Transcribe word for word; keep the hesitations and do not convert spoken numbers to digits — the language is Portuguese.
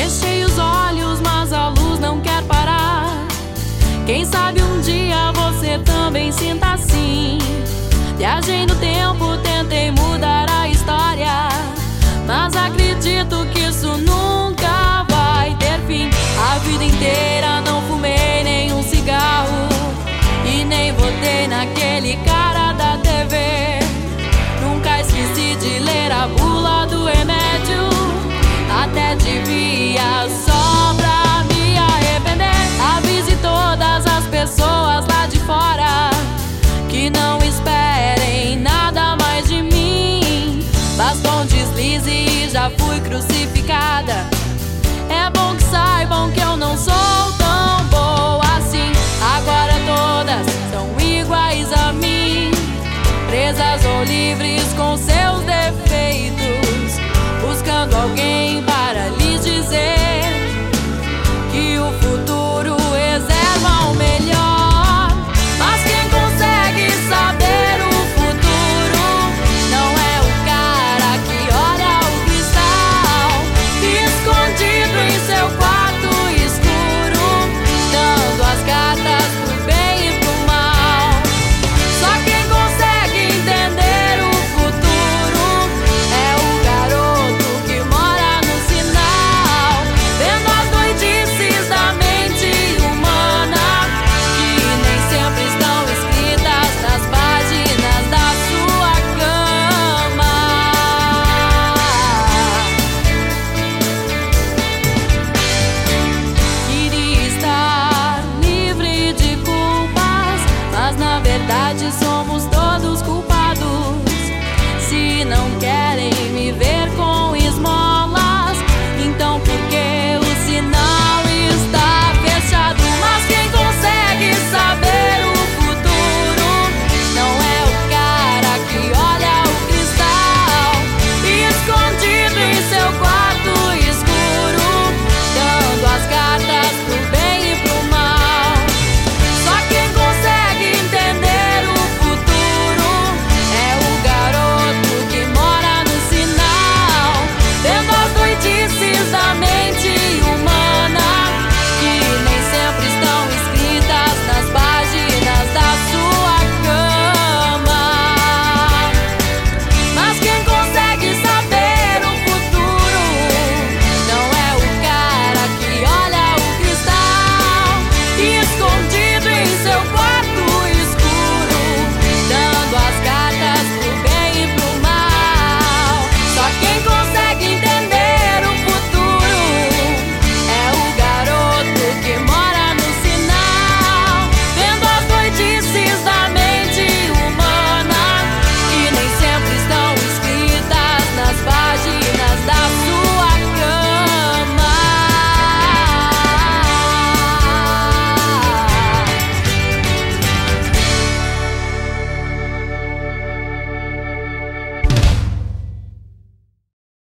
Fechei os olhos, mas a luz não quer parar. Quem sabe um dia você também sinta assim. Viajei no tempo, tentei mudar a história, mas acredito que isso nunca vai ter fim. A vida inteira não fumei nenhum cigarro e nem votei naquele cara da T V. Nunca esqueci de ler a bula do remédio, até devia só pra me arrepender. Avise todas as pessoas lá de fora que não esperem nada mais de mim. Bastou um deslize e já fui crucificada. É bom que saibam que eu não sou